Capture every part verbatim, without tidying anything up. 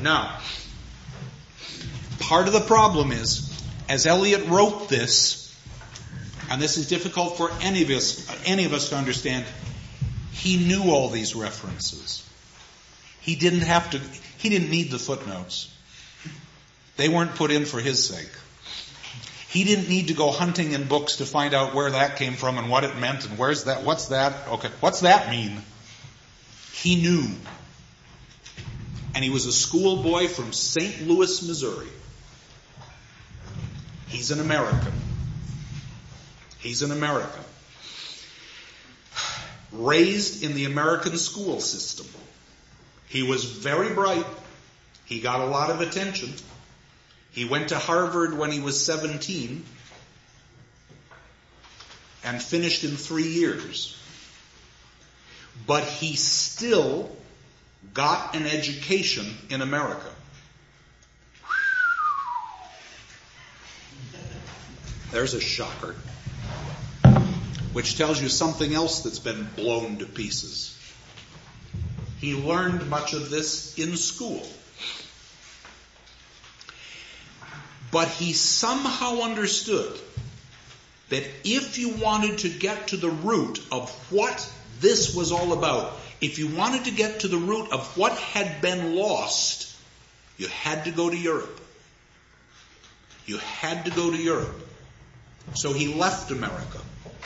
Now, part of the problem is, as Eliot wrote this, and this is difficult for any of us, any of us to understand, he knew all these references. He didn't have to, he didn't need the footnotes. They weren't put in for his sake. He didn't need to go hunting in books to find out where that came from and what it meant and where's that, what's that, okay, what's that mean? He knew. And he was a schoolboy from Saint Louis, Missouri. He's an American. He's an American. Raised in the American school system. He was very bright. He got a lot of attention. He went to Harvard when he was seventeen and finished in three years. But he still got an education in America. There's a shocker. Which tells you something else that's been blown to pieces. He learned much of this in school. But he somehow understood that if you wanted to get to the root of what this was all about, if you wanted to get to the root of what had been lost, you had to go to Europe. You had to go to Europe. So he left America.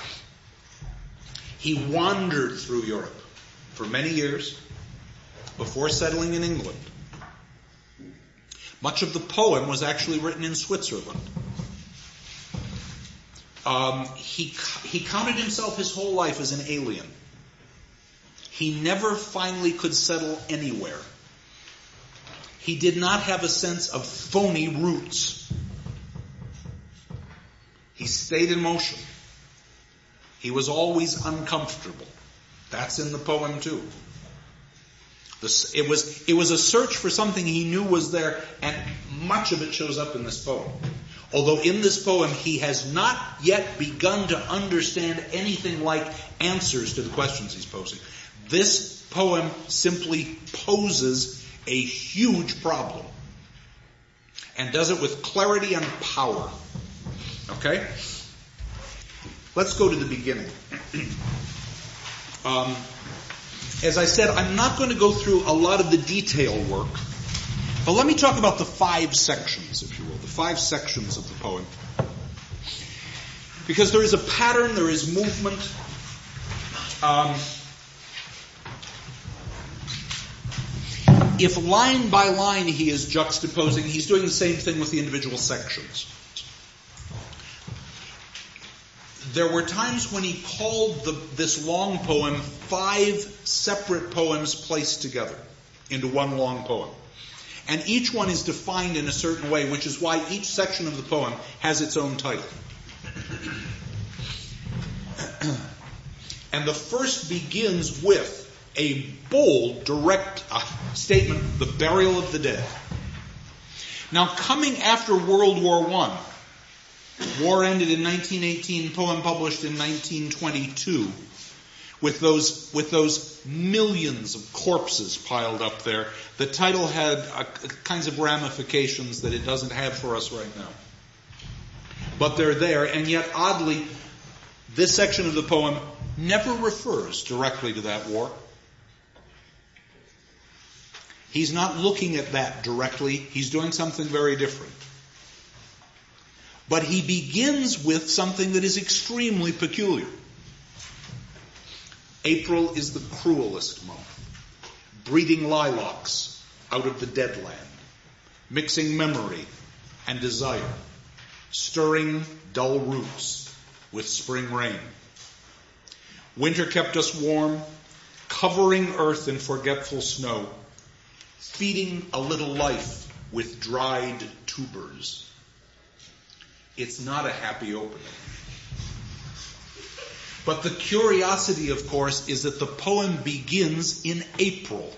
He wandered through Europe for many years before settling in England. Much of the poem was actually written in Switzerland. Um, he, he counted himself his whole life as an alien. He never finally could settle anywhere. He did not have a sense of phony roots. He stayed in motion. He was always uncomfortable. That's in the poem too. This, it was, it was a search for something he knew was there, and much of it shows up in this poem. Although in this poem he has not yet begun to understand anything like answers to the questions he's posing. This poem simply poses a huge problem and does it with clarity and power. Okay? Let's go to the beginning. um, as I said, I'm not going to go through a lot of the detail work, but let me talk about the five sections, if you will, the five sections of the poem. Because there is a pattern, there is movement. Um, if line by line he is juxtaposing, he's doing the same thing with the individual sections. There were times when he called the, this long poem five separate poems placed together into one long poem. And each one is defined in a certain way, which is why each section of the poem has its own title. And the first begins with a bold, direct uh, statement, the burial of the dead. Now, coming after World War One, war ended in nineteen eighteen, poem published in nineteen twenty-two, with those with those millions of corpses piled up there. The title had uh, kinds of ramifications that it doesn't have for us right now. But they're there, and yet oddly, this section of the poem never refers directly to that war. He's not looking at that directly. He's doing something very different. But he begins with something that is extremely peculiar. April is the cruelest month, breeding lilacs out of the dead land, mixing memory and desire, stirring dull roots with spring rain. Winter kept us warm, covering earth in forgetful snow, feeding a little life with dried tubers. It's not a happy opening. But the curiosity, of course, is that the poem begins in April.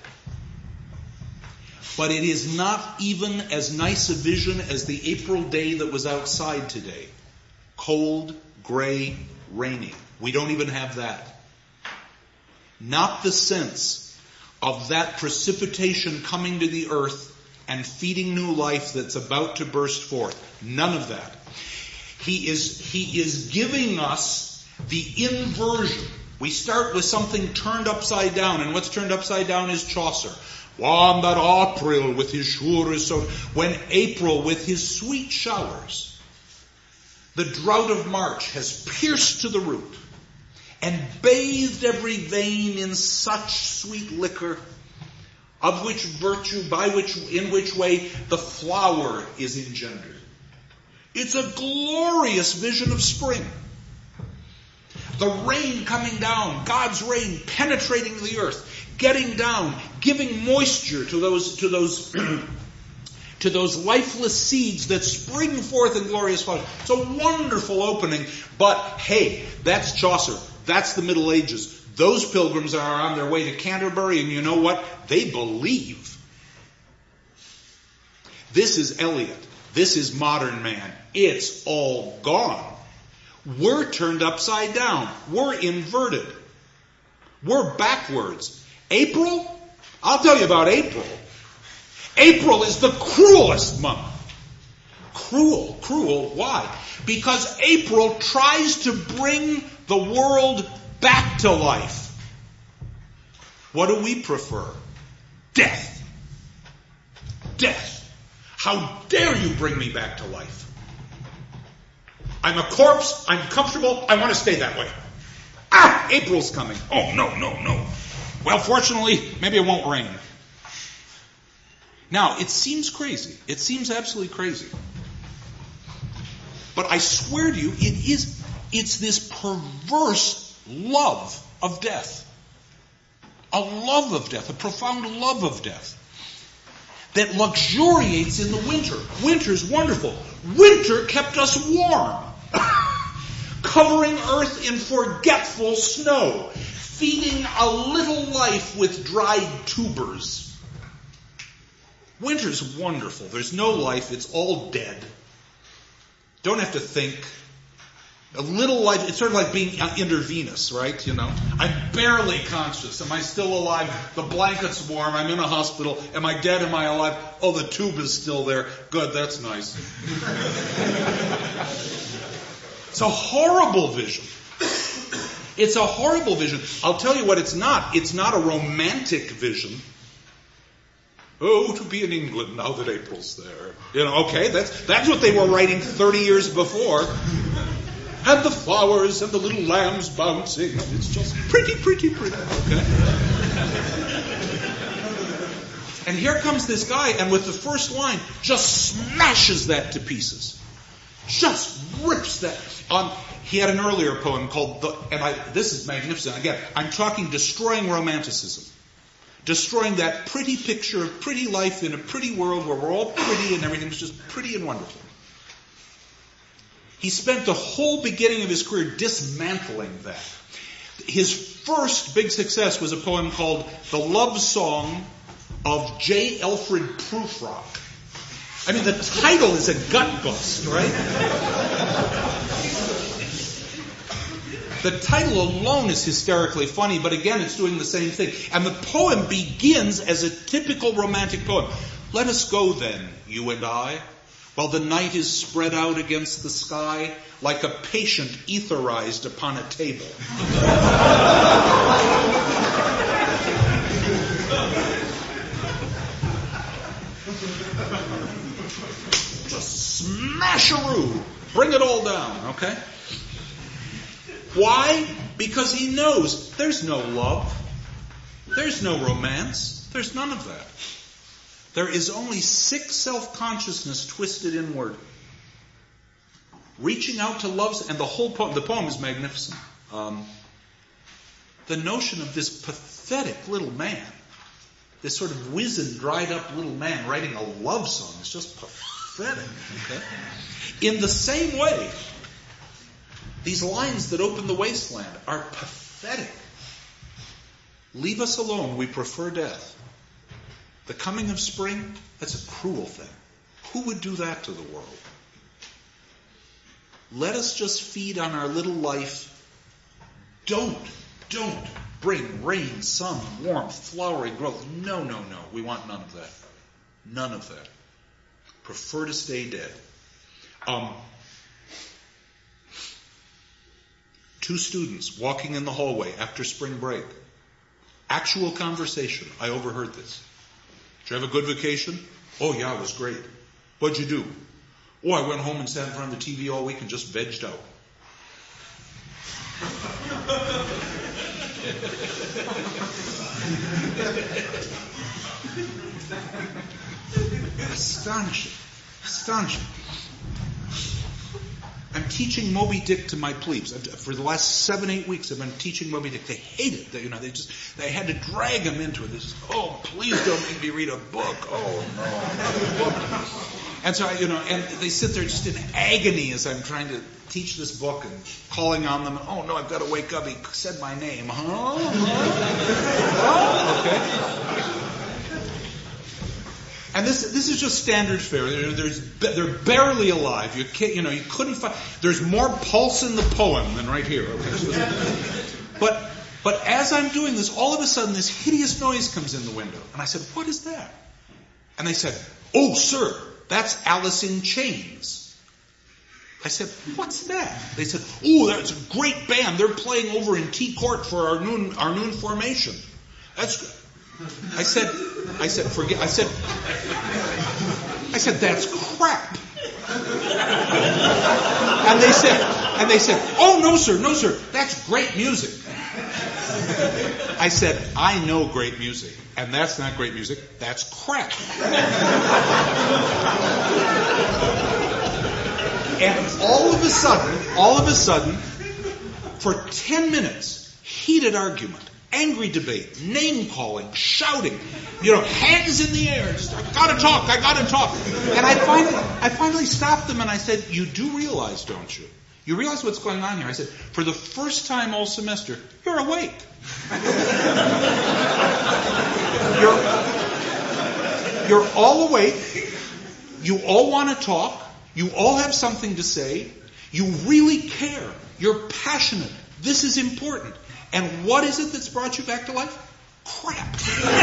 But it is not even as nice a vision as the April day that was outside today. Cold, gray, rainy. We don't even have that. Not the sense of that precipitation coming to the earth and feeding new life that's about to burst forth. None of that. He is, he is giving us the inversion. We start with something turned upside down, and what's turned upside down is Chaucer. When that April with his sure so, when April with his sweet showers, the drought of March has pierced to the root and bathed every vein in such sweet liquor, of which virtue, by which, in which way the flower is engendered. It's a glorious vision of spring. The rain coming down, God's rain penetrating the earth, getting down, giving moisture to those, to those, to those lifeless seeds that spring forth in glorious flowers. It's a wonderful opening, but hey, that's Chaucer. That's the Middle Ages. Those pilgrims are on their way to Canterbury, and you know what? They believe. This is Eliot. This is modern man. It's all gone. We're turned upside down. We're inverted. We're backwards. April? I'll tell you about April. April is the cruelest month. Cruel. Cruel. Why? Because April tries to bring the world back to life. What do we prefer? Death. Death. How dare you bring me back to life? I'm a corpse. I'm comfortable. I want to stay that way. Ah, April's coming. Oh, no, no, no. Well, fortunately, maybe it won't rain. Now, it seems crazy. It seems absolutely crazy. But I swear to you, it is, it's this perverse love of death. A love of death, a profound love of death that luxuriates in the winter. Winter's wonderful. Winter kept us warm. Covering earth in forgetful snow, feeding a little life with dried tubers. Winter's wonderful. There's no life. It's all dead. Don't have to think. A little life, it's sort of like being intravenous, right? You know, I'm barely conscious. Am I still alive? The blanket's warm. I'm in a hospital. Am I dead? Am I alive? Oh, the tube is still there. Good, that's nice. It's a horrible vision. It's a horrible vision. I'll tell you what it's not. It's not a romantic vision. Oh, to be in England now that April's there. You know, okay, that's that's what they were writing thirty years before. And the flowers and the little lambs bouncing. It's just pretty, pretty, pretty. Okay. And here comes this guy, and with the first line, just smashes that to pieces. Just rips that. Um, he had an earlier poem called the, and I, this is magnificent. Again, I'm talking destroying romanticism. Destroying that pretty picture of pretty life in a pretty world where we're all pretty and everything's just pretty and wonderful. He spent the whole beginning of his career dismantling that. His first big success was a poem called The Love Song of J. Alfred Prufrock. I mean, the title is a gut bust, right? The title alone is hysterically funny, but again, it's doing the same thing. And the poem begins as a typical romantic poem. Let us go then, you and I, while the night is spread out against the sky like a patient etherized upon a table. Just smash-a-roo. Bring it all down, okay? Why? Because he knows there's no love. There's no romance. There's none of that. There is only sick self-consciousness twisted inward. Reaching out to love, and the whole poem, the poem is magnificent. Um, the notion of this pathetic little man, this sort of wizened, dried up little man writing a love song is just pathetic. Okay? In the same way, these lines that open the wasteland are pathetic. Leave us alone, we prefer death. The coming of spring, that's a cruel thing. Who would do that to the world? Let us just feed on our little life. Don't, don't bring rain, sun, warmth, flowery growth. No, no, no. We want none of that. None of that. Prefer to stay dead. Um, two students walking in the hallway after spring break. Actual conversation. I overheard this. Did you have a good vacation? Oh yeah, it was great. What'd you do? Oh, I went home and sat in front of the T V all week and just vegged out. Astonishing. Astonishing. I'm teaching Moby Dick to my plebes. For the last seven, eight weeks, I've been teaching Moby Dick. They hate it. They, you know, they just, they had to drag them into it. They just, oh, please don't make me read a book. Oh, no, another book. And so, I, you know, and they sit there just in agony as I'm trying to teach this book and calling on them. Oh, no, I've got to wake up. He said my name. Huh? Huh? Okay. And this this is just standard fare. There, there's they're barely alive. You can't, you know, you couldn't find. There's more pulse in the poem than right here. Okay. But but as I'm doing this, all of a sudden this hideous noise comes in the window, and I said, "What is that?" And they said, "Oh, sir, that's Alice in Chains." I said, "What's that?" They said, "Oh, that's a great band. They're playing over in T Court for our noon our noon formation." That's. I said, I said, forget, I said, I said, that's crap. And they said, and they said, oh, no, sir, no, sir, that's great music. I said, I know great music, and that's not great music, that's crap. And all of a sudden, all of a sudden, for ten minutes, heated argument. Angry debate, name calling, shouting, you know, hands in the air. Just, I gotta talk, I gotta talk. And I finally, I finally stopped them and I said, you do realize, don't you? You realize what's going on here? I said, for the first time all semester, you're awake. you're, you're all awake. You all want to talk. You all have something to say. You really care. You're passionate. This is important. And what is it that's brought you back to life? Crap.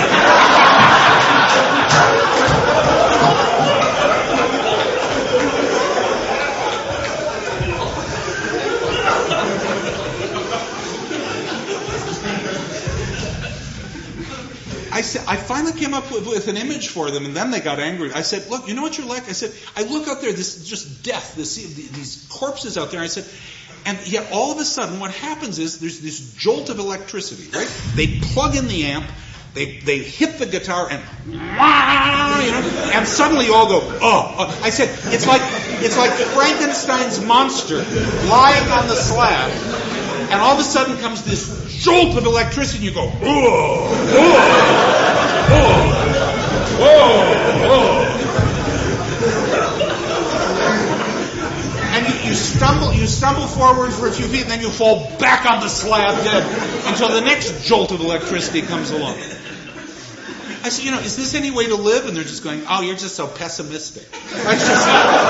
I said, I finally came up with, with an image for them, and then they got angry. I said, look, you know what you're like? I said, I look out there, this is just death, this, these corpses out there. I said, and yet all of a sudden what happens is there's this jolt of electricity, right? They plug in the amp, they they hit the guitar, and you know, and suddenly you all go, oh, oh. I said, it's like it's like Frankenstein's monster lying on the slab, and all of a sudden comes this jolt of electricity, and you go, oh, oh, oh, oh, oh. You stumble, you stumble forward for a few feet, and then you fall back on the slab dead until the next jolt of electricity comes along. I said, you know, is this any way to live? And they're just going, oh, you're just so pessimistic. I just,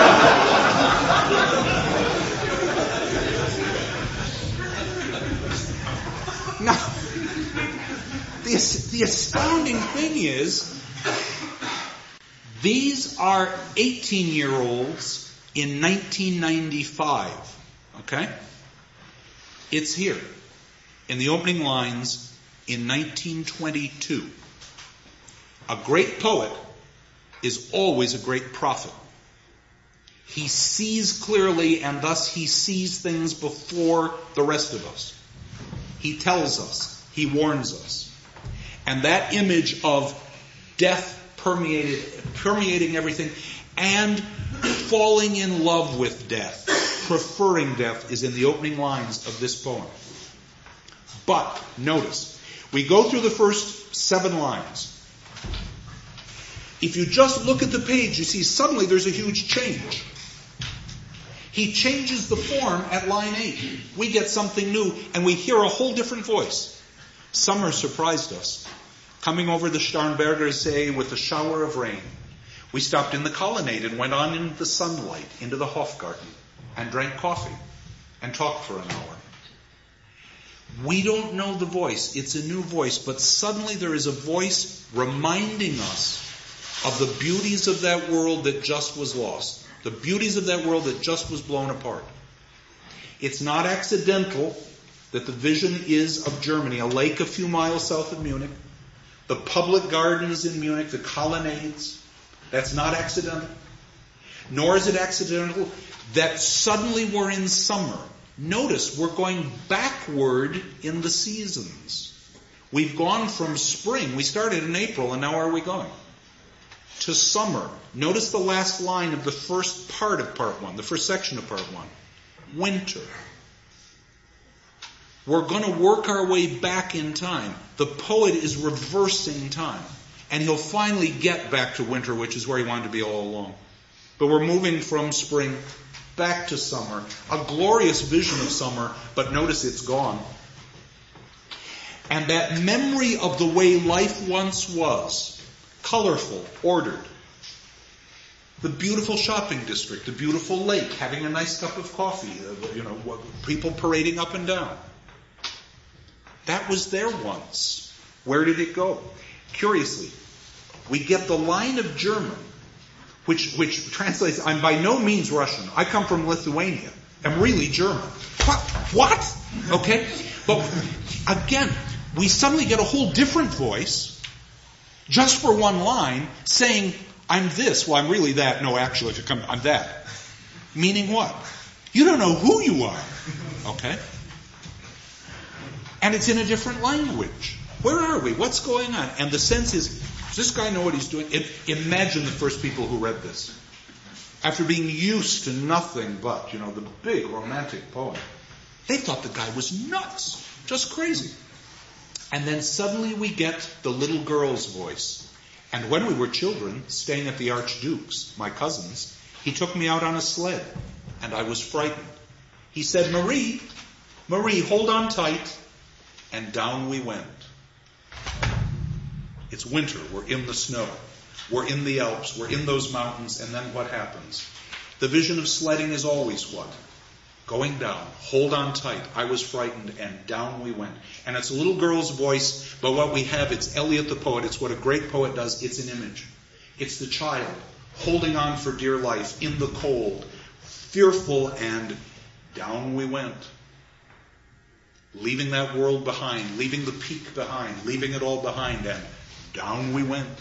now, the, the astounding thing is, these are eighteen-year-olds in nineteen ninety-five, okay? It's here in the opening lines in nineteen twenty-two. A great poet is always a great prophet. He sees clearly, and thus he sees things before the rest of us. He tells us. He warns us. And that image of death permeated, permeating everything and falling in love with death, preferring death, is in the opening lines of this poem. But, notice, we go through the first seven lines. If you just look at the page, you see suddenly there's a huge change. He changes the form at line eight. We get something new, and we hear a whole different voice. Summer surprised us. Coming over the Starnberger See with a shower of rain. We stopped in the colonnade and went on into the sunlight, into the Hofgarten, and drank coffee, and talked for an hour. We don't know the voice. It's a new voice, but suddenly there is a voice reminding us of the beauties of that world that just was lost, the beauties of that world that just was blown apart. It's not accidental that the vision is of Germany, a lake a few miles south of Munich, the public gardens in Munich, the colonnades. That's not accidental. Nor is it accidental that suddenly we're in summer. Notice we're going backward in the seasons. We've gone from spring. We started in April, and now where are we going? To summer. Notice the last line of the first part of part one, the first section of part one. Winter. We're going to work our way back in time. The poet is reversing time. And he'll finally get back to winter, which is where he wanted to be all along. But we're moving from spring back to summer. A glorious vision of summer, but notice it's gone. And that memory of the way life once was, colorful, ordered. The beautiful shopping district, the beautiful lake, having a nice cup of coffee, you know, people parading up and down. That was there once. Where did it go? Curiously, we get the line of German, which which translates, I'm by no means Russian. I come from Lithuania. I'm really German. What? What? Okay? But again, we suddenly get a whole different voice, just for one line, saying, I'm this. Well, I'm really that. No, actually, if you come, I'm that. Meaning what? You don't know who you are. Okay? And it's in a different language. Where are we? What's going on? And the sense is, does this guy know what he's doing? It, imagine the first people who read this. After being used to nothing but, you know, the big romantic poem. They thought the guy was nuts. Just crazy. And then suddenly we get the little girl's voice. And when we were children, staying at the Archduke's, my cousins, he took me out on a sled. And I was frightened. He said, Marie, Marie, hold on tight. And down we went. It's winter. We're in the snow. We're in the Alps. We're in those mountains. And then what happens? The vision of sledding is always what? Going down. Hold on tight. I was frightened, and down we went. And it's a little girl's voice, but what we have, it's Eliot the poet. It's what a great poet does. It's an image. It's the child holding on for dear life in the cold, fearful, and down we went. Leaving that world behind, leaving the peak behind, leaving it all behind, and down we went.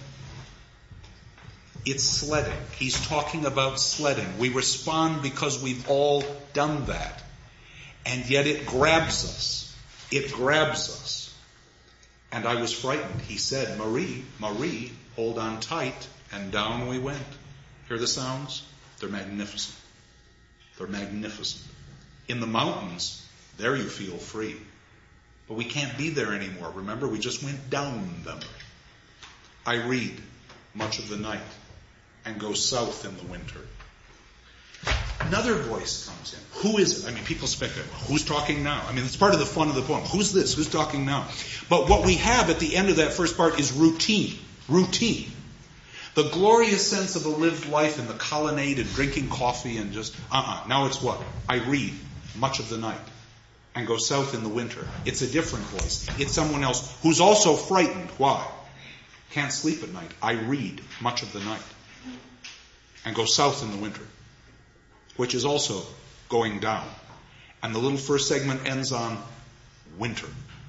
It's sledding. He's talking about sledding. We respond because we've all done that. And yet it grabs us. It grabs us. And I was frightened. He said, Marie, Marie, hold on tight. And down we went. Hear the sounds? They're magnificent. They're magnificent. In the mountains, there you feel free. But we can't be there anymore. Remember, we just went down them. I read much of the night and go south in the winter. Another voice comes in. Who is it? I mean, people speculate. Who's talking now? I mean, it's part of the fun of the poem. Who's this? Who's talking now? But what we have at the end of that first part is routine. Routine. The glorious sense of a lived life in the colonnade and drinking coffee and just, uh-uh. Now it's what? I read much of the night and go south in the winter. It's a different voice. It's someone else who's also frightened. Why? Can't sleep at night. I read much of the night and go south in the winter, which is also going down. And the little first segment ends on winter.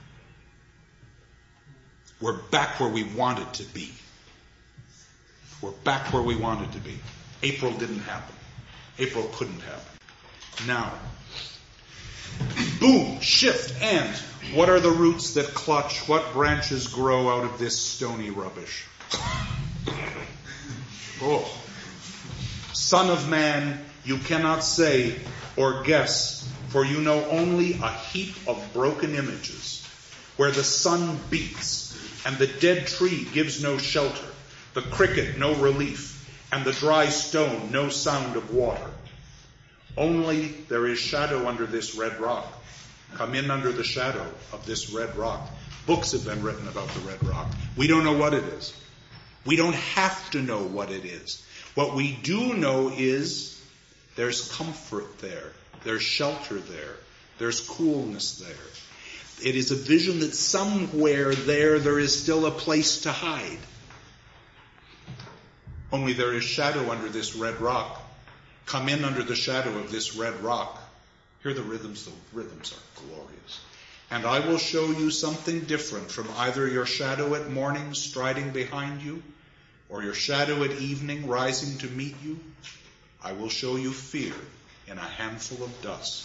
We're back where we wanted to be. We're back where we wanted to be. April didn't happen. April couldn't happen. Now, boom, shift, and what are the roots that clutch? What branches grow out of this stony rubbish? Oh. Son of man, you cannot say or guess, for you know only a heap of broken images, where the sun beats, and the dead tree gives no shelter, the cricket no relief, and the dry stone no sound of water. Only there is shadow under this red rock. Come in under the shadow of this red rock. Books have been written about the red rock. We don't know what it is. We don't have to know what it is. What we do know is there's comfort there. There's shelter there. There's coolness there. It is a vision that somewhere there, there is still a place to hide. Only there is shadow under this red rock. Come in under the shadow of this red rock. Hear the rhythms. The rhythms are glorious. And I will show you something different from either your shadow at morning striding behind you or your shadow at evening rising to meet you. I will show you fear in a handful of dust.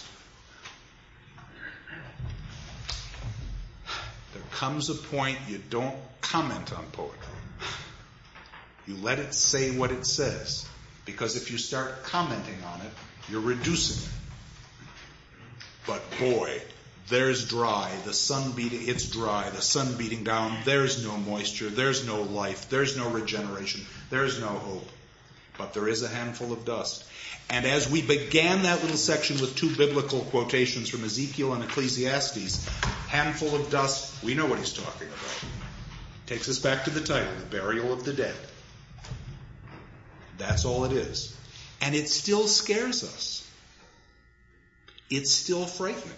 There comes a point you don't comment on poetry. You let it say what it says. Because if you start commenting on it, you're reducing it. But boy, there's dry, the sun beating, it's dry, the sun beating down, there's no moisture, there's no life, there's no regeneration, there's no hope. But there is a handful of dust. And as we began that little section with two biblical quotations from Ezekiel and Ecclesiastes, handful of dust, we know what he's talking about. Takes us back to the title, The Burial of the Dead. That's all it is. And it still scares us. It's still frightening.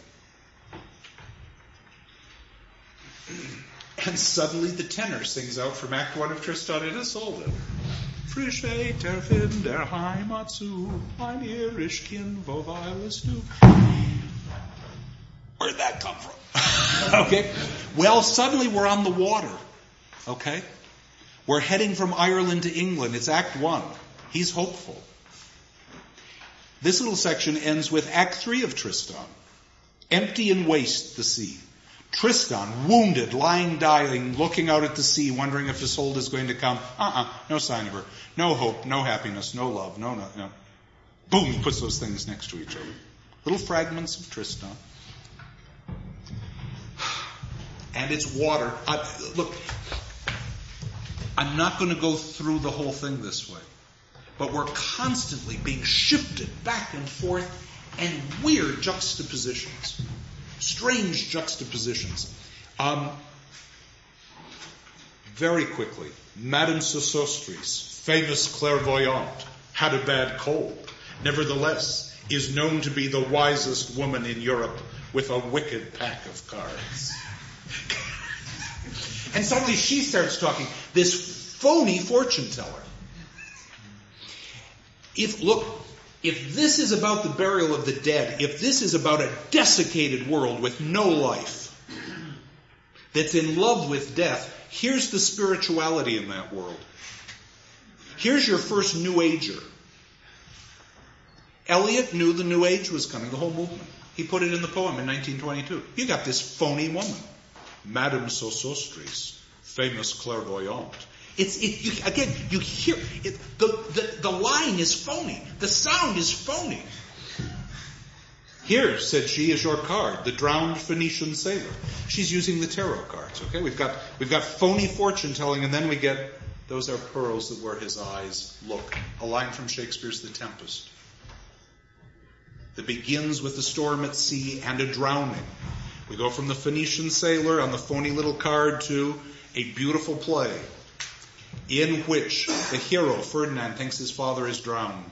And suddenly the tenor sings out from Act One of Tristan und Isolde. Frisch weiter in der Heimat zu, mein Irischchen, wo weilest du? Where'd that come from? Okay. Well, suddenly we're on the water. Okay. We're heading from Ireland to England. It's Act One. He's hopeful. This little section ends with Act Three of Tristan. Empty and waste the sea. Tristan, wounded, lying dying, looking out at the sea, wondering if Isolde is going to come. Uh-uh, no sign of her. No hope, no happiness, no love, no, no, no. Boom, he puts those things next to each other. Little fragments of Tristan. And it's water. I, look, I'm not going to go through the whole thing this way. But we're constantly being shifted back and forth and weird juxtapositions. Strange juxtapositions. Um, very quickly, Madame Sosostris, famous clairvoyante, had a bad cold. Nevertheless, is known to be the wisest woman in Europe with a wicked pack of cards. And suddenly she starts talking, this phony fortune teller. If, look, if this is about the burial of the dead, if this is about a desiccated world with no life, that's in love with death, here's the spirituality in that world. Here's your first New Ager. Eliot knew the New Age was coming, the whole movement. He put it in the poem in nineteen twenty-two. You got this phony woman, Madame Sosostris, famous clairvoyante. It's it, you, again. You hear it, the, the the line is phony. The sound is phony. Here, said she, is your card, the drowned Phoenician sailor. She's using the tarot cards. Okay, we've got we've got phony fortune telling, and then we get those are pearls that were his eyes. Look, a line from Shakespeare's The Tempest. That begins with a storm at sea and a drowning. We go from the Phoenician sailor on the phony little card to a beautiful play in which the hero, Ferdinand, thinks his father is drowned.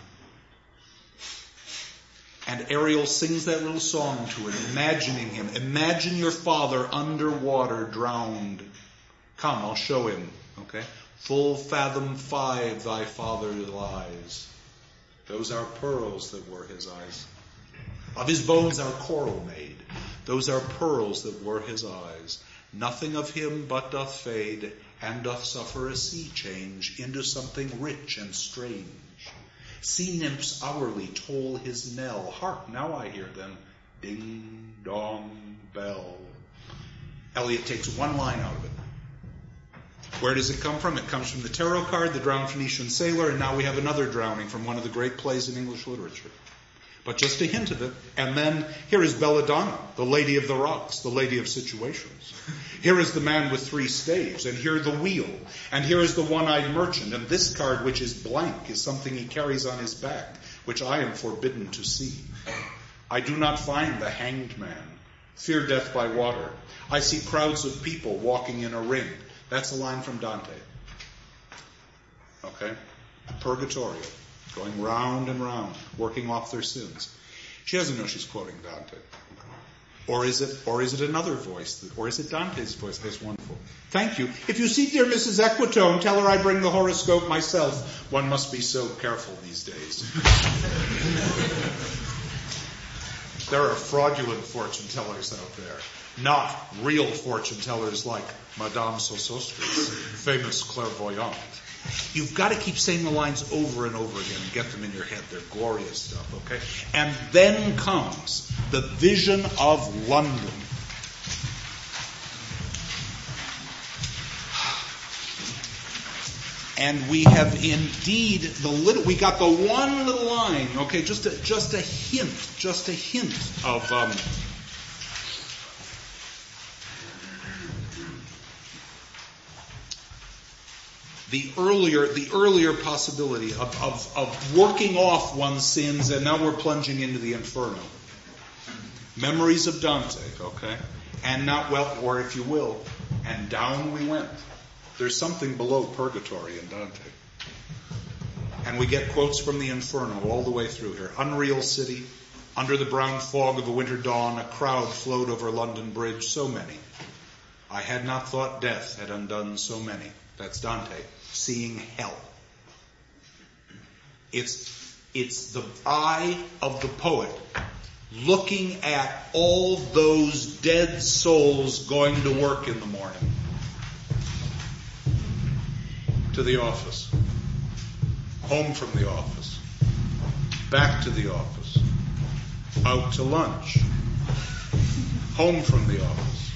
And Ariel sings that little song to him, imagining him. Imagine your father underwater, drowned. Come, I'll show him. Okay? Full fathom five thy father lies. Those are pearls that were his eyes. Of his bones are coral made. Those are pearls that were his eyes. Nothing of him but doth fade, and doth suffer a sea change into something rich and strange. Sea nymphs hourly toll his knell. Hark, now I hear them. Ding, dong, bell. Eliot takes one line out of it. Where does it come from? It comes from the tarot card, the drowned Phoenician sailor, and now we have another drowning from one of the great plays in English literature. But just a hint of it. And then here is Belladonna, the lady of the rocks, the lady of situations. Here is the man with three staves, and here the wheel, and here is the one-eyed merchant, and this card, which is blank, is something he carries on his back, which I am forbidden to see. I do not find the hanged man, fear death by water. I see crowds of people walking in a ring. That's a line from Dante. Okay? Purgatorio. Going round and round, working off their sins. She doesn't know she's quoting Dante. Or is it, or is it another voice? That, or is it Dante's voice? That's wonderful. Thank you. If you see dear Missus Equitone, tell her I bring the horoscope myself. One must be so careful these days. There are fraudulent fortune tellers out there. Not real fortune tellers like Madame Sosostris, famous clairvoyante. You've got to keep saying the lines over and over again and get them in your head. They're glorious stuff, okay? And then comes the vision of London. And we have indeed the little, we got the one little line, okay, just a, just a hint, just a hint of, um, the earlier, the earlier possibility of, of, of working off one's sins, and now we're plunging into the inferno. Memories of Dante, okay? And not, well, or if you will, and down we went. There's something below purgatory in Dante. And we get quotes from the Inferno all the way through here. Unreal city, under the brown fog of a winter dawn, a crowd flowed over London Bridge, so many. I had not thought death had undone so many. That's Dante, seeing hell. It's, it's the eye of the poet looking at all those dead souls going to work in the morning. To the office, home from the office, back to the office, out to lunch, home from the office,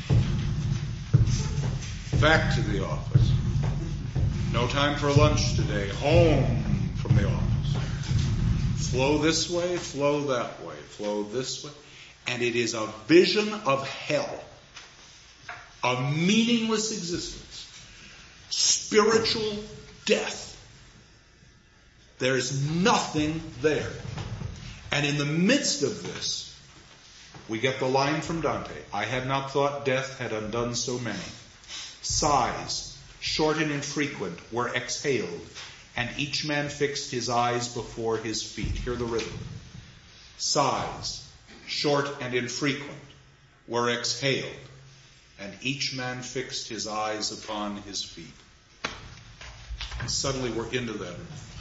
back to the office, no time for lunch today, home from the office, flow this way, flow that way, flow this way, and it is a vision of hell, a meaningless existence. Spiritual death. There's nothing there. And in the midst of this, we get the line from Dante, I had not thought death had undone so many. Sighs, short and infrequent, were exhaled, and each man fixed his eyes before his feet. Hear the rhythm. Sighs, short and infrequent, were exhaled, and each man fixed his eyes upon his feet. And suddenly we're into that.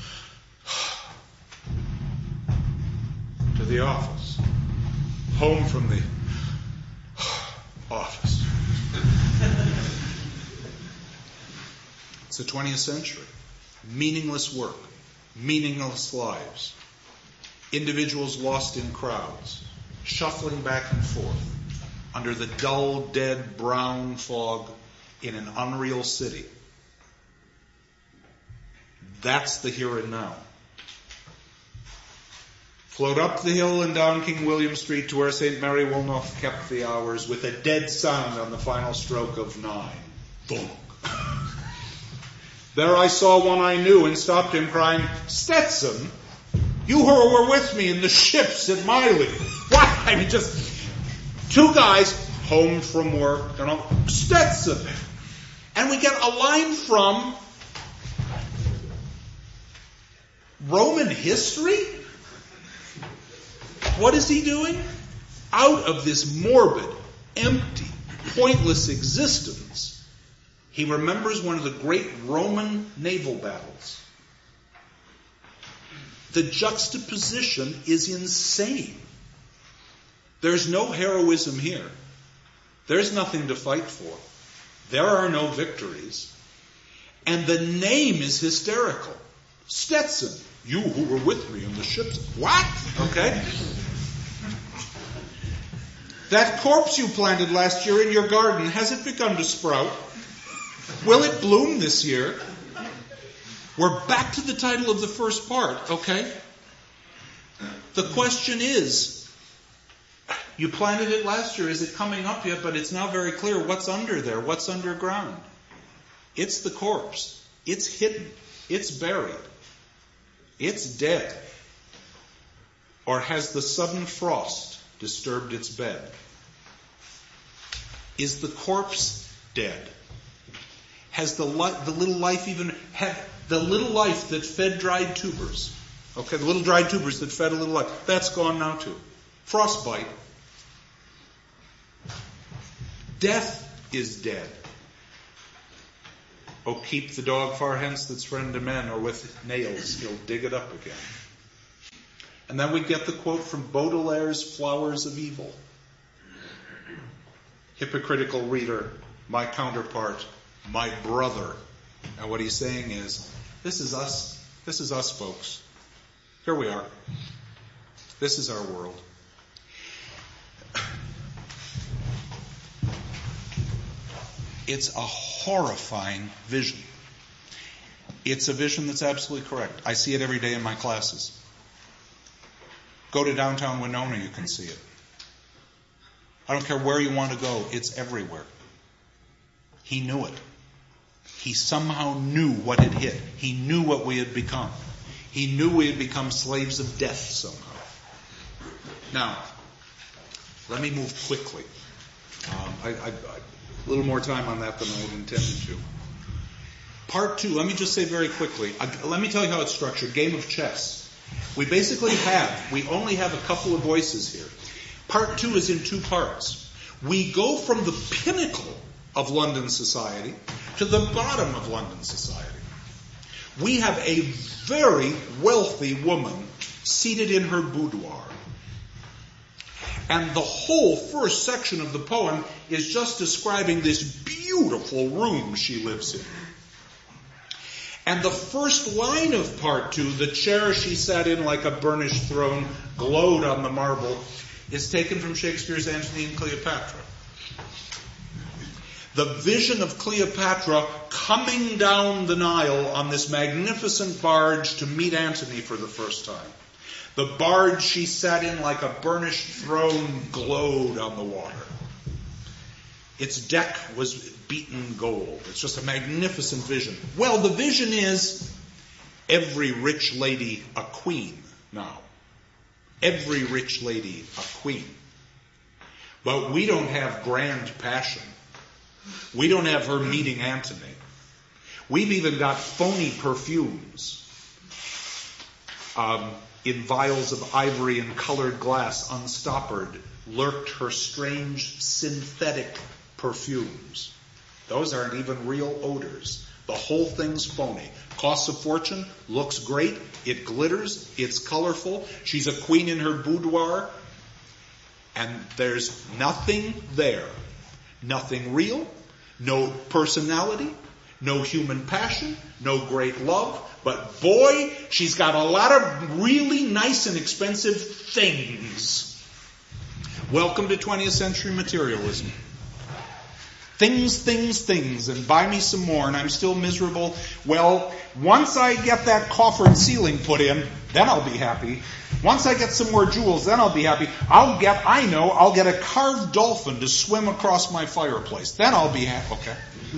To the office. Home from the office. It's the twentieth century. Meaningless work. Meaningless lives. Individuals lost in crowds. Shuffling back and forth. Under the dull, dead, brown fog in an unreal city. That's the here and now. Float up the hill and down King William Street to where Saint Mary Woolnoth kept the hours with a dead sound on the final stroke of nine. Thunk. There I saw one I knew and stopped him crying, Stetson, you who were with me in the ships at Miley. What? I mean, just two guys home from work, you know, Stetson. And we get a line from Roman history? What is he doing? Out of this morbid, empty, pointless existence, he remembers one of the great Roman naval battles. The juxtaposition is insane. There's no heroism here. There's nothing to fight for. There are no victories. And the name is hysterical. Stetson, you who were with me in the ships. What? Okay. That corpse you planted last year in your garden, has it begun to sprout? Will it bloom this year? We're back to the title of the first part, okay? The question is, you planted it last year, is it coming up yet? But it's now very clear what's under there, what's underground. It's the corpse. It's hidden. It's buried. It's dead. Or has the sudden frost disturbed its bed? Is the corpse dead? Has the li- the little life even had the little life that fed dried tubers? Okay, the little dried tubers that fed a little life. That's gone now too. Frostbite. Death is dead. Oh, keep the dog far hence that's friend to men, or with nails he'll dig it up again. And then we get the quote from Baudelaire's Flowers of Evil. Hypocritical reader, my counterpart, my brother. And what he's saying is, this is us. This is us, folks. Here we are. This is our world. It's a horrifying vision. It's a vision that's absolutely correct. I see it every day in my classes. Go to downtown Winona, you can see it. I don't care where you want to go, it's everywhere. He knew it. He somehow knew what had hit. He knew what we had become. He knew we had become slaves of death somehow. Now, let me move quickly. Um, I, I, I, a little more time on that than I had intended to. Part two, let me just say very quickly. I, let me tell you how it's structured. Game of chess. We basically have, we only have a couple of voices here. Part two is in two parts. We go from the pinnacle of London society to the bottom of London society. We have a very wealthy woman seated in her boudoir. And the whole first section of the poem is just describing this beautiful room she lives in. And the first line of part two, the chair she sat in like a burnished throne glowed on the marble, is taken from Shakespeare's Antony and Cleopatra. The vision of Cleopatra coming down the Nile on this magnificent barge to meet Antony for the first time. The barge she sat in like a burnished throne glowed on the water. Its deck was beaten gold. It's just a magnificent vision. Well, the vision is every rich lady a queen now. Every rich lady a queen. But we don't have grand passion. We don't have her meeting Antony. We've even got phony perfumes. Um, in vials of ivory and colored glass, unstoppered, lurked her strange synthetic perfumes. Those aren't even real odors. The whole thing's phony. Costs a fortune, looks great, it glitters, it's colorful. She's a queen in her boudoir, and there's nothing there. Nothing real, no personality, no human passion, no great love. But boy, she's got a lot of really nice and expensive things. Welcome to twentieth century materialism. Things, things, things, and buy me some more, and I'm still miserable. Well, once I get that coffered ceiling put in, then I'll be happy. Once I get some more jewels, then I'll be happy. I'll get, I know, I'll get a carved dolphin to swim across my fireplace. Then I'll be happy. Okay.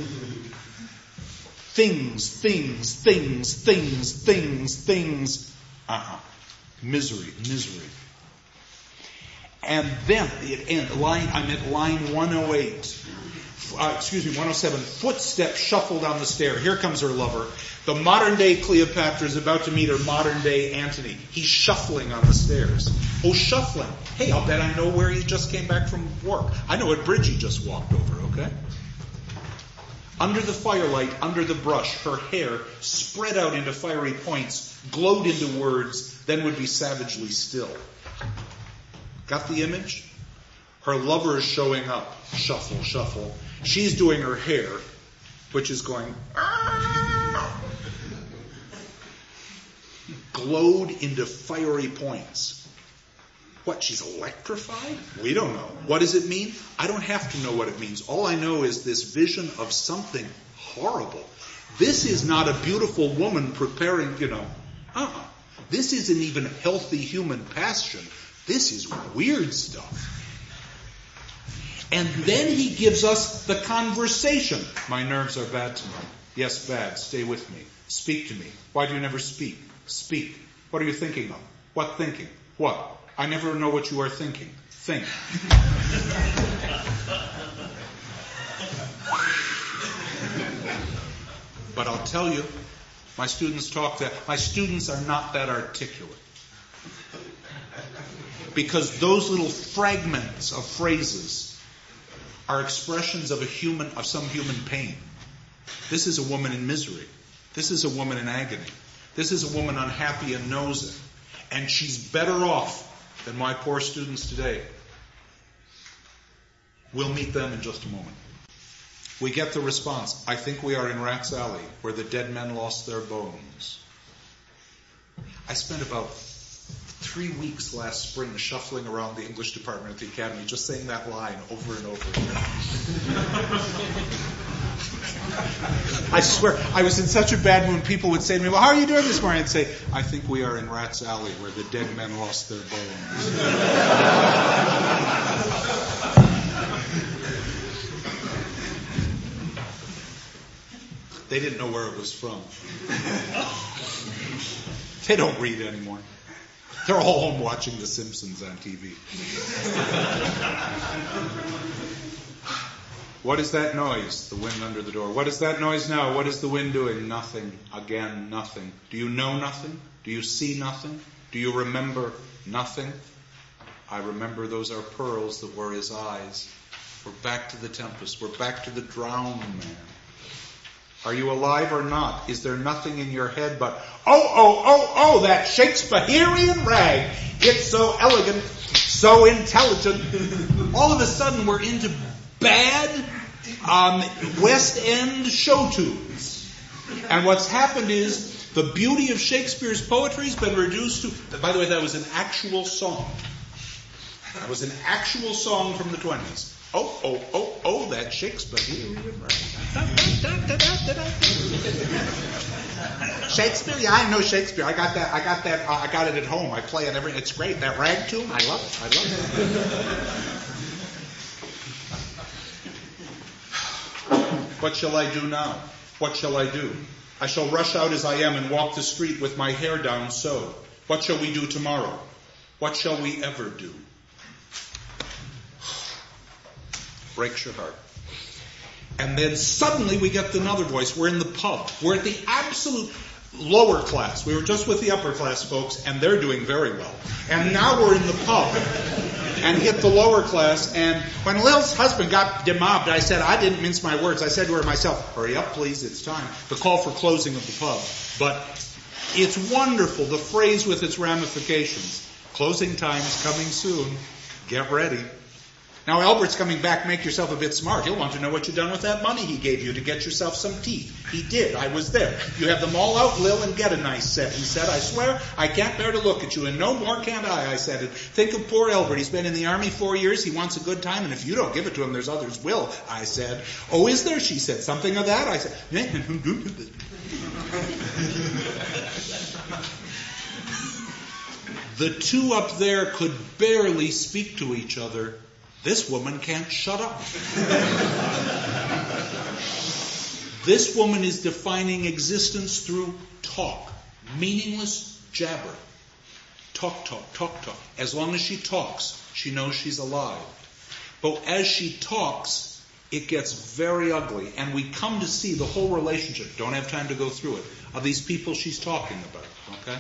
Things, things, things, things, things, things. Uh-uh. Misery, misery. And then, it ends, line, I'm at line one oh eight. Uh, excuse me, one oh seven. Footsteps shuffle down the stair. Here comes her lover. The modern-day Cleopatra is about to meet her modern-day Antony. He's shuffling on the stairs. Oh, shuffling. Hey, I'll bet I know where he just came back from work. I know what bridge he just walked over, okay? Under the firelight, under the brush, her hair, spread out into fiery points, glowed into words, then would be savagely still. Got the image? Her lover is showing up. Shuffle, shuffle. She's doing her hair, which is going... glowed into fiery points. What, she's electrified? We don't know. What does it mean? I don't have to know what it means. All I know is this vision of something horrible. This is not a beautiful woman preparing, you know. Uh-uh. This isn't even healthy human passion. This is weird stuff. And then he gives us the conversation. My nerves are bad tonight. Yes, bad. Stay with me. Speak to me. Why do you never speak? Speak. What are you thinking of? What thinking? What? I never know what you are thinking. Think. But I'll tell you, my students talk that, my students are not that articulate. Because those little fragments of phrases are expressions of a human, of some human pain. This is a woman in misery. This is a woman in agony. This is a woman unhappy and knows it. And she's better off than my poor students today. We'll meet them in just a moment. We get the response. I think we are in Rat's Alley, where the dead men lost their bones. I spent about three weeks last spring shuffling around the English department at the Academy, just saying that line over and over again. I swear, I was in such a bad mood. People would say to me, well, how are you doing this morning? I'd say, I think we are in Rat's Alley, where the dead men lost their bones. They didn't know where it was from. They don't read anymore. They're all home watching The Simpsons on T V. What is that noise? The wind under the door. What is that noise now? What is the wind doing? Nothing. Again, nothing. Do you know nothing? Do you see nothing? Do you remember nothing? I remember those are pearls that were his eyes. We're back to the tempest. We're back to the drowned man. Are you alive or not? Is there nothing in your head but, oh, oh, oh, oh, that Shakespearean rag. It's so elegant, so intelligent. All of a sudden we're into bad um, West End show tunes. And what's happened is the beauty of Shakespeare's poetry has been reduced to, by the way, that was an actual song. That was an actual song from the twenties. Oh, oh, oh, oh, that Shakespearean rag. Shakespeare? Yeah, I know Shakespeare. I got that. I got that. Uh, I got it at home. I play it every. It's great. That rag tune. I love it. I love it. What shall I do now? What shall I do? I shall rush out as I am and walk the street with my hair down so. What shall we do tomorrow? What shall we ever do? Breaks your heart. And then suddenly we get another voice. We're in the pub. We're at the absolute lower class. We were just with the upper class folks, and they're doing very well. And now we're in the pub and hit the lower class. And when Lil's husband got demobbed, I said, I didn't mince my words. I said to her myself, hurry up, please, it's time. The call for closing of the pub. But it's wonderful, the phrase with its ramifications. Closing time's coming soon. Get ready. Now, Albert's coming back. Make yourself a bit smart. He'll want to know what you've done with that money he gave you to get yourself some teeth. He did. I was there. You have them all out, Lil, and get a nice set. He said, I swear, I can't bear to look at you, and no more can't I, I said. And think of poor Albert. He's been in the army four years. He wants a good time, and if you don't give it to him, there's others will, I said. Oh, is there? She said. Something of that? I said. The two up there could barely speak to each other. This woman can't shut up. This woman is defining existence through talk. Meaningless jabber. Talk, talk, talk, talk. As long as she talks, she knows she's alive. But as she talks, it gets very ugly. And we come to see the whole relationship, don't have time to go through it, of these people she's talking about. Okay?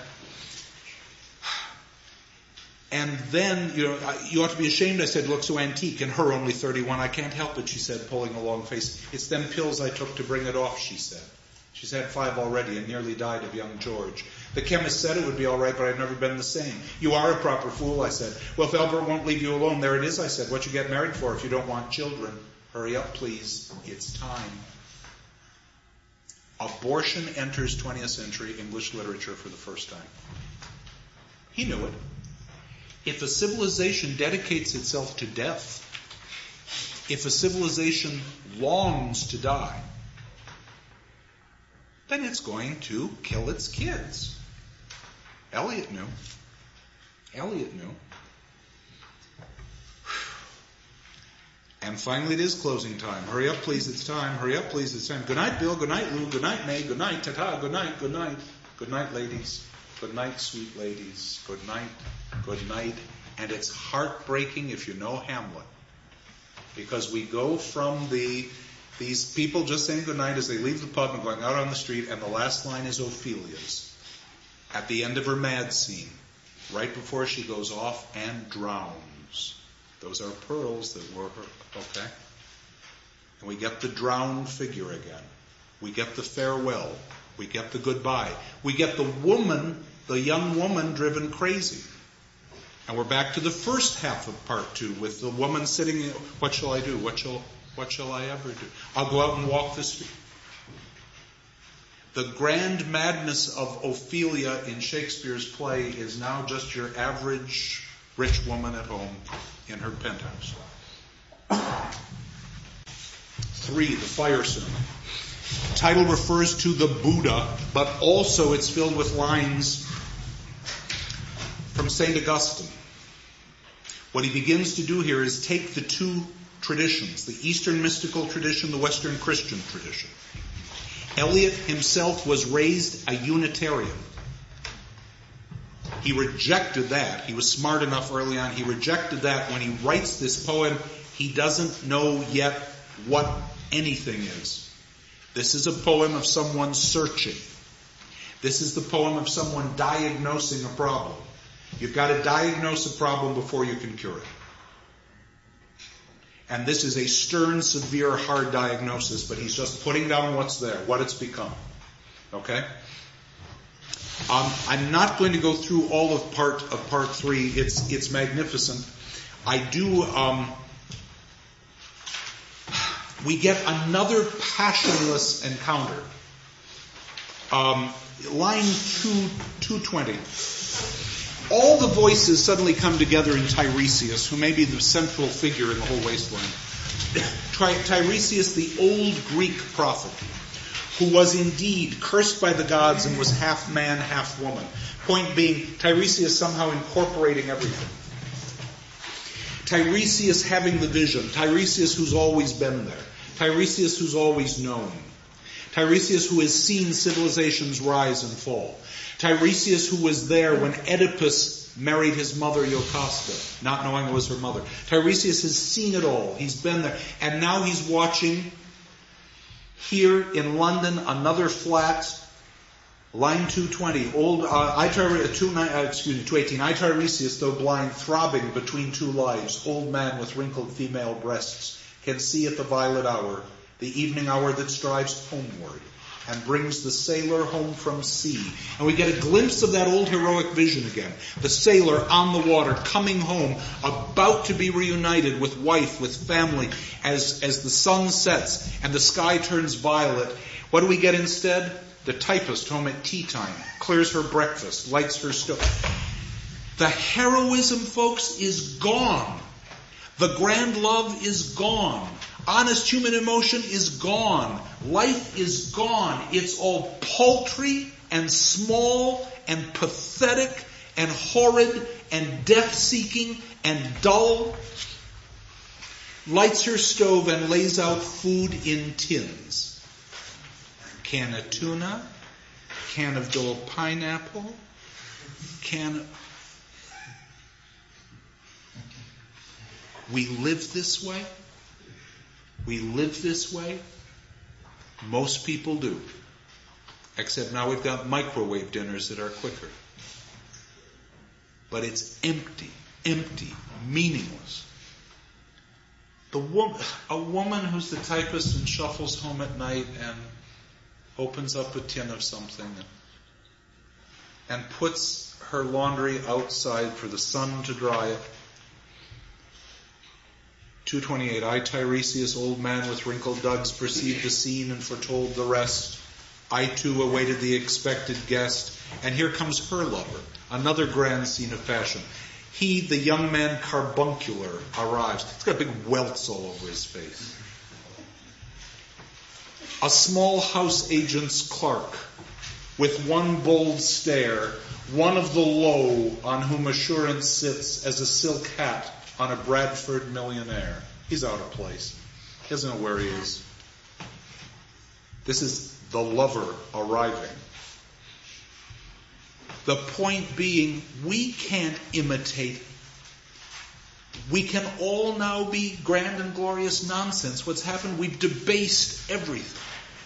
And then, you know, you ought to be ashamed, I said, look so antique, and her only thirty-one. I can't help it, she said, pulling a long face. It's them pills I took to bring it off, she said. She's had five already and nearly died of young George. The chemist said it would be all right, but I've never been the same. You are a proper fool, I said. Well, if Albert won't leave you alone, there it is, I said. What you get married for if you don't want children? Hurry up, please. It's time. Abortion enters twentieth century English literature for the first time. He knew it. If a civilization dedicates itself to death, if a civilization longs to die, then it's going to kill its kids. Eliot knew. Eliot knew. And finally it is closing time. Hurry up, please, it's time. Hurry up, please, it's time. Good night, Bill. Good night, Lou. Good night, May. Good night, ta-ta. Good night, good night. Good night, ladies. Good night, sweet ladies. Good night. Good night. And it's heartbreaking if you know Hamlet. Because we go from the these people just saying good night as they leave the pub and going out on the street, and the last line is Ophelia's. At the end of her mad scene, right before she goes off and drowns. Those are pearls that were her. Okay? And we get the drowned figure again. We get the farewell. We get the goodbye. We get the woman, the young woman driven crazy. And we're back to the first half of part two with the woman sitting, what shall I do? What shall, what shall I ever do? I'll go out and walk the street. The grand madness of Ophelia in Shakespeare's play is now just your average rich woman at home in her penthouse. Three, the fire sermon. The title refers to the Buddha, but also it's filled with lines from Saint Augustine. What he begins to do here is take the two traditions, the Eastern mystical tradition, the Western Christian tradition. Eliot himself was raised a Unitarian. He rejected that. He was smart enough early on. He rejected that. When he writes this poem, he doesn't know yet what anything is. This is a poem of someone searching. This is the poem of someone diagnosing a problem. You've got to diagnose a problem before you can cure it. And this is a stern, severe, hard diagnosis, but he's just putting down what's there, what it's become. Okay? Um, I'm not going to go through all of part of part three. It's it's magnificent. I do. Um, we get another passionless encounter. Um, line two two twenty. All the voices suddenly come together in Tiresias, who may be the central figure in the whole wasteland. Tiresias, the old Greek prophet, who was indeed cursed by the gods and was half man, half woman. Point being, Tiresias somehow incorporating everything. Tiresias having the vision. Tiresias who's always been there. Tiresias who's always known. Tiresias who has seen civilizations rise and fall. Tiresias who was there when Oedipus married his mother Jocasta, not knowing it was her mother. Tiresias has seen it all. He's been there. And now he's watching here in London another flat, line two twenty. Old, uh, I, two, uh, excuse me, two eighteen. I, Tiresias, though blind, throbbing between two lives, old man with wrinkled female breasts, can see at the violet hour, the evening hour that strives homeward, and brings the sailor home from sea. And we get a glimpse of that old heroic vision again. The sailor on the water, coming home, about to be reunited with wife, with family, as, as the sun sets and the sky turns violet. What do we get instead? The typist home at tea time, clears her breakfast, lights her stove. The heroism, folks, is gone. The grand love is gone. Honest human emotion is gone. Life is gone. It's all paltry and small and pathetic and horrid and death-seeking and dull. Lights her stove and lays out food in tins. Can of tuna, can of Dole pineapple, can of... We live this way. We live this way. Most people do. Except now we've got microwave dinners that are quicker. But it's empty, empty, meaningless. The wo- a woman who's the typist and shuffles home at night and opens up a tin of something and, and puts her laundry outside for the sun to dry it. two twenty-eight, I, Tiresias, old man with wrinkled dugs, perceived the scene and foretold the rest. I too awaited the expected guest. And here comes her lover, another grand scene of passion. He, the young man carbuncular, arrives. He's got big welts all over his face. A small house agent's clerk, with one bold stare, one of the low on whom assurance sits as a silk hat on a Bradford millionaire. He's out of place. He doesn't know where he is. This is the lover arriving. The point being, we can't imitate. We can all now be grand and glorious nonsense. What's happened? We've debased everything.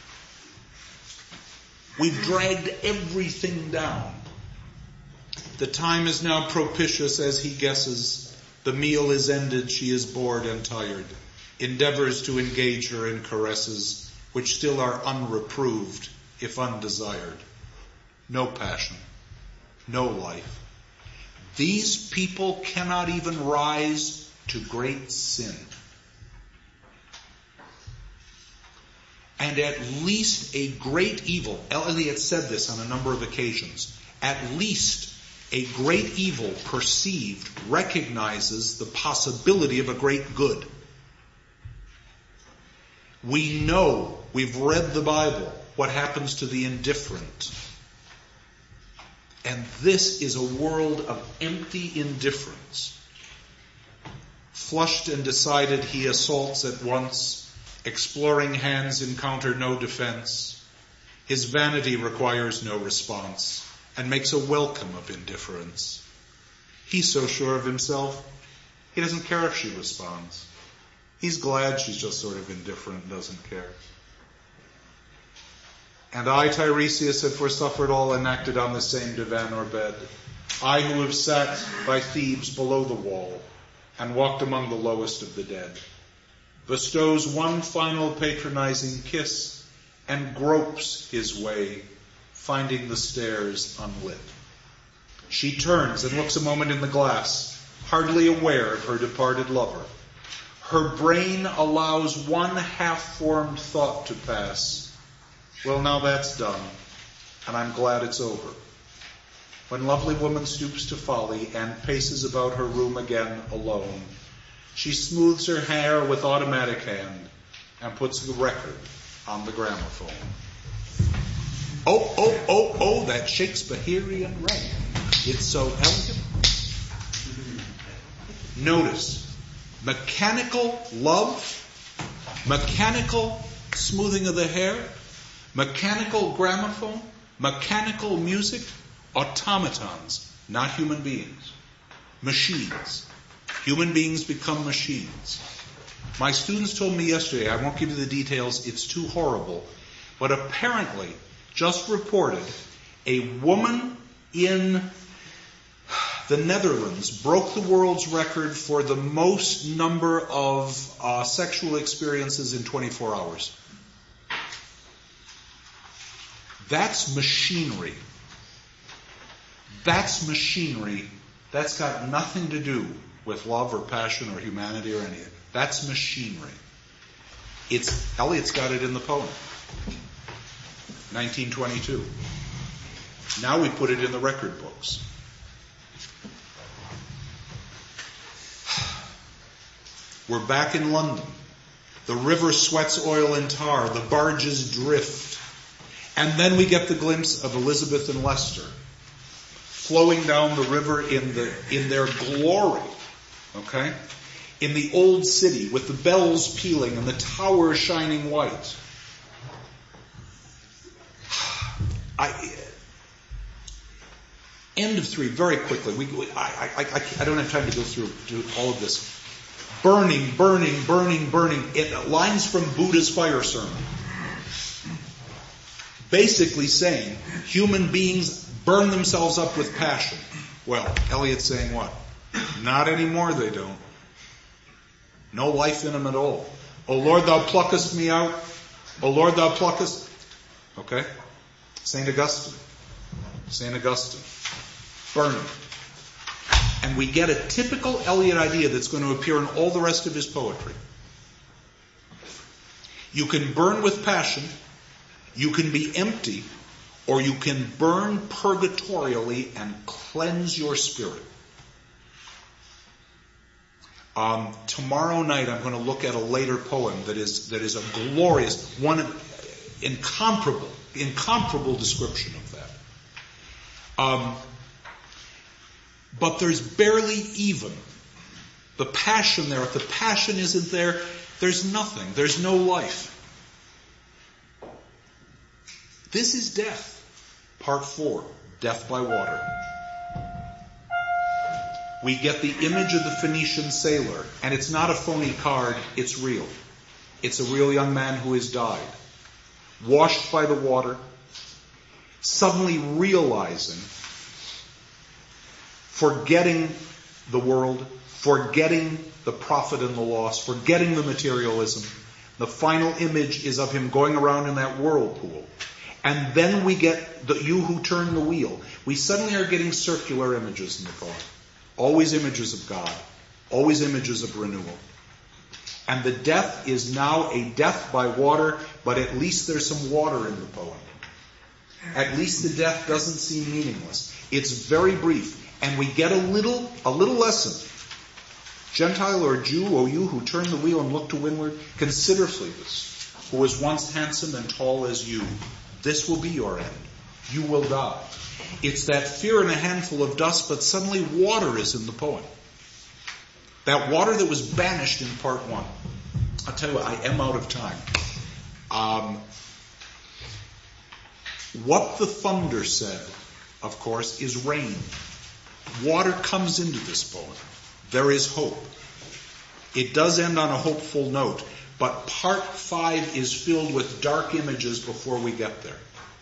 We've dragged everything down. The time is now propitious as he guesses. The meal is ended, she is bored and tired. endeavors to engage her in caresses which still are unreproved, if undesired. No passion, no life. These people cannot even rise to great sin. And at least a great evil, Eliot said this on a number of occasions, at least a great evil perceived recognizes the possibility of a great good. We know, we've read the Bible, what happens to the indifferent. And this is a world of empty indifference. Flushed and decided, he assaults at once. Exploring hands encounter no defense. His vanity requires no response, and makes a welcome of indifference. He's so sure of himself, he doesn't care if she responds. He's glad she's just sort of indifferent and doesn't care. And I, Tiresias, have forsuffered all enacted on the same divan or bed. I who have sat by Thebes below the wall, and walked among the lowest of the dead, bestows one final patronizing kiss, and gropes his way, finding the stairs unlit. She turns and looks a moment in the glass, hardly aware of her departed lover. Her brain allows one half-formed thought to pass. Well, now that's done, and I'm glad it's over. When lovely woman stoops to folly and paces about her room again alone, she smooths her hair with automatic hand and puts the record on the gramophone. Oh, oh, oh, oh, that Shakespearean right. It's so elegant. Notice, mechanical love, mechanical smoothing of the hair, mechanical gramophone, mechanical music, automatons, not human beings. Machines. Human beings become machines. My students told me yesterday, I won't give you the details, it's too horrible, but apparently, just reported, a woman in the Netherlands broke the world's record for the most number of uh, sexual experiences in twenty-four hours. That's machinery. That's machinery. That's got nothing to do with love or passion or humanity or anything. That's machinery. It's Eliot's got it in the poem. nineteen twenty-two. Now we put it in the record books. We're back in London. The river sweats oil and tar. The barges drift. And then we get the glimpse of Elizabeth and Leicester flowing down the river in the in their glory. Okay? In the old city with the bells pealing and the towers shining white. I, end of three, very quickly. We, we I, I, I, I don't have time to go through, through all of this. Burning, burning, burning, burning. It lines from Buddha's fire sermon. Basically saying human beings burn themselves up with passion. Well, Eliot's saying what? Not anymore, they don't. No life in them at all. O Lord, thou pluckest me out. O Lord, thou pluckest. Okay? Saint Augustine. Saint Augustine. Burning. And we get a typical Eliot idea that's going to appear in all the rest of his poetry. You can burn with passion, you can be empty, or you can burn purgatorially and cleanse your spirit. Um, tomorrow night I'm going to look at a later poem that is that is a glorious, one incomparable, incomparable description of that. Um, but there's barely even the passion there. If the passion isn't there, there's nothing. There's no life. This is death. Part four, death by water. We get the image of the Phoenician sailor, and it's not a phony card, it's real. It's a real young man who has died. Washed by the water, suddenly realizing, forgetting the world, forgetting the profit and the loss, forgetting the materialism. The final image is of him going around in that whirlpool. And then we get the you who turn the wheel. We suddenly are getting circular images in the poem. Always images of God. Always images of renewal. And the death is now a death by water, but at least there's some water in the poem. At least the death doesn't seem meaningless. It's very brief. And we get a little, a little lesson. Gentile or Jew, O you who turn the wheel and look to windward, consider Phoebus, who was once handsome and tall as you. This will be your end. You will die. It's that fear and a handful of dust, but suddenly water is in the poem. That water that was banished in part one. I'll tell you what, I am out of time. Um, what the thunder said, of course, is rain. Water comes into this poem. There is hope. It does end on a hopeful note, but part five is filled with dark images before we get there.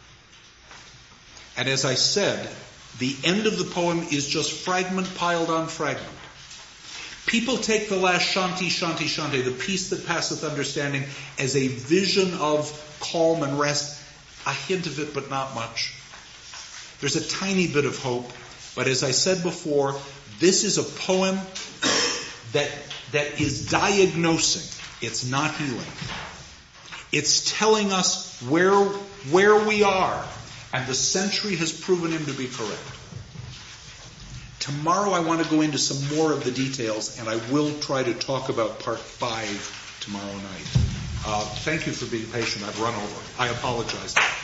And as I said, the end of the poem is just fragment piled on fragment. People take the last Shanti, Shanti, Shanti, the peace that passeth understanding, as a vision of calm and rest. A hint of it, but not much. There's a tiny bit of hope, but as I said before, this is a poem that that is diagnosing. It's not healing. It's telling us where where we are, and the century has proven him to be correct. Tomorrow I want to go into some more of the details, and I will try to talk about part five tomorrow night. Uh, thank you for being patient. I've run over. I apologize.